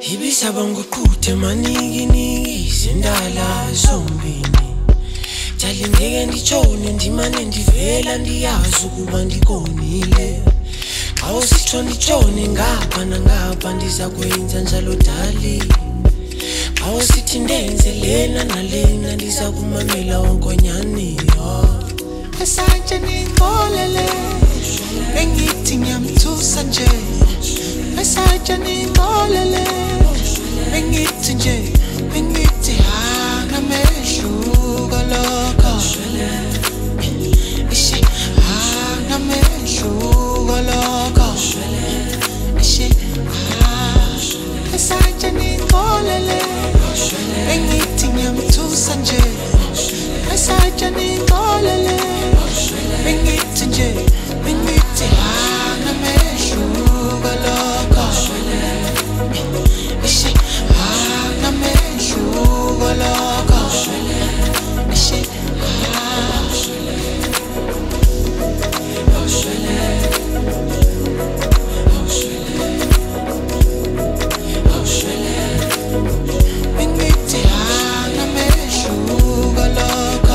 Ibisabanga uqhuthe maningi zindala zombini. Jali ngeke nditshone ndimane ndivela ndiyazi ukuba ndikonile. Awusitho nditshone ngapha nangapha ndiza kwenza njalo dali. Awusithi ndenze lena nalena ndiza kumamela onkonyane. Esanje ningolele bengithi ngiyamthusa nje. Esanje ningolele bengithi nje, bengithi ngamehluko lokho. Ishi ngamehluko lokho. Ishi esanje ningolele bengithi ngiyamthusa nje. Esanje ningolele bengithi nje, bengithi ngamehluko lokho. Ishi ngamehluko lokho. Ishi bengithi ngamehluko lokho.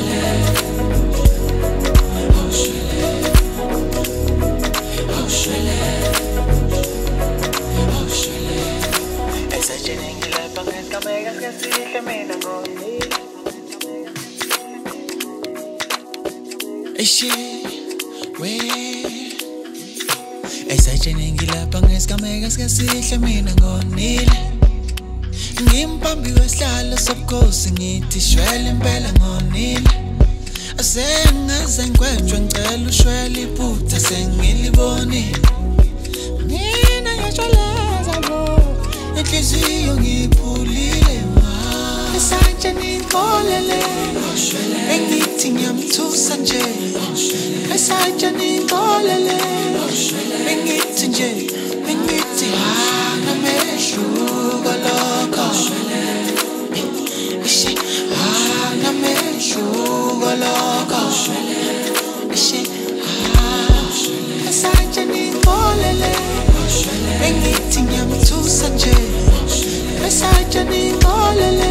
Ishi we esajene ngilapha ngesigameka sikasihle mina ngonile. Ngimphambi kwesihlalo sobukhosi ngithi shwele impela ngonile. Asengaze ngigwetshwe ngicela ushwele iphutha sengilibonile. Mina ngiyashweleza lo inhliziyo ngiyiphulile ma. Esanje ningolele bengithi ngiyamthusa nje. Esanje ningolele bengithi nje, bengithi ngamehluko lokho. Ishi ngamehluko lokho. Ishi esanje ningolele bengithi ngiyamthusa nje. Esanje ningolele